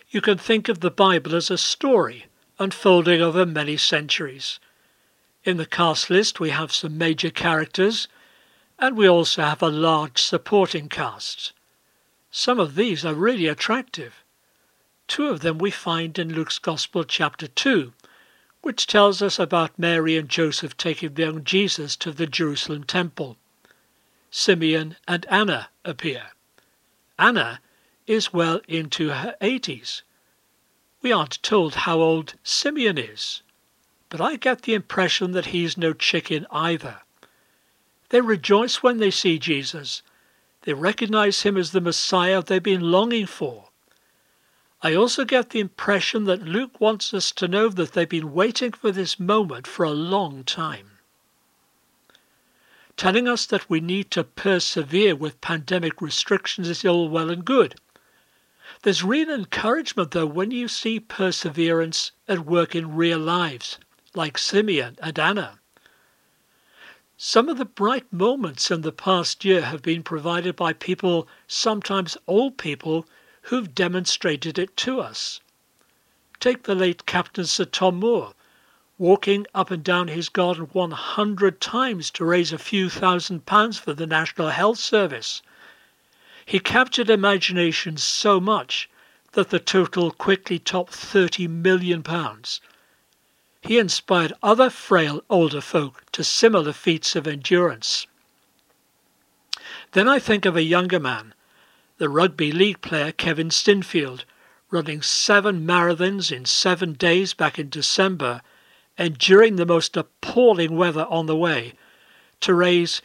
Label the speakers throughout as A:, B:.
A: You can think of the Bible as a story unfolding over many centuries. In the cast list we have some major characters, and we also have a large supporting cast. Some of these are really attractive. Two of them we find in Luke's Gospel chapter 2, which tells us about Mary and Joseph taking the young Jesus to the Jerusalem temple. Simeon and Anna appear. Anna is well into her 80s. We aren't told how old Simeon is, but I get the impression that he's no chicken either. They rejoice when they see Jesus. They recognize him as the Messiah they've been longing for. I also get the impression that Luke wants us to know that they've been waiting for this moment for a long time. Telling us that we need to persevere with pandemic restrictions is all well and good. There's real encouragement, though, when you see perseverance at work in real lives, like Simeon and Anna. Some of the bright moments in the past year have been provided by people, sometimes old people, who've demonstrated it to us. Take the late Captain Sir Tom Moore, walking up and down his garden 100 times to raise a few £1,000s for the National Health Service. He captured imagination so much that the total quickly topped £30 million. He inspired other frail older folk to similar feats of endurance. Then I think of a younger man, the rugby league player Kevin Stinfield, running 7 marathons in 7 days back in December, enduring the most appalling weather on the way, to raise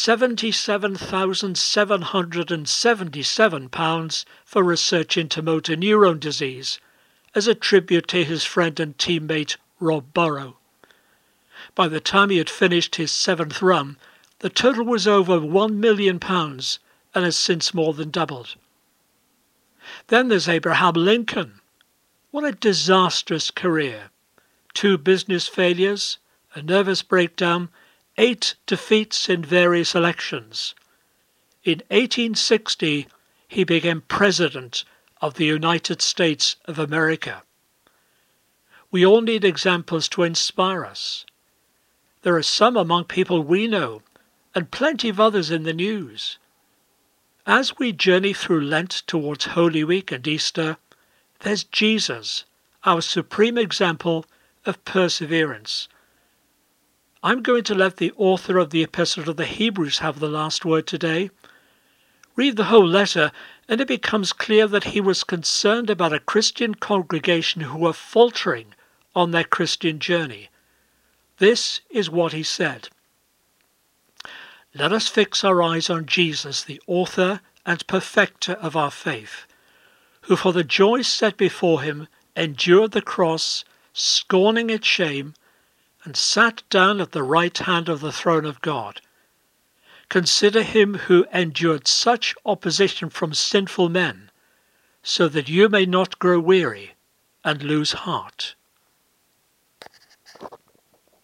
A: £77,777 for research into motor neuron disease, as a tribute to his friend and teammate Rob Burrow. By the time he had finished his 7th run, the total was over £1 million and has since more than doubled. Then there's Abraham Lincoln. What a disastrous career. 2 business failures, a nervous breakdown, 8 defeats in various elections. In 1860, he became President of the United States of America. We all need examples to inspire us. There are some among people we know, and plenty of others in the news. As we journey through Lent towards Holy Week and Easter, there's Jesus, our supreme example of perseverance. I'm going to let the author of the Epistle to the Hebrews have the last word today. Read the whole letter, and it becomes clear that he was concerned about a Christian congregation who were faltering on their Christian journey. This is what he said. Let us fix our eyes on Jesus, the author and perfecter of our faith, who for the joy set before him endured the cross, scorning its shame, and sat down at the right hand of the throne of God. Consider him who endured such opposition from sinful men, so that you may not grow weary and lose heart.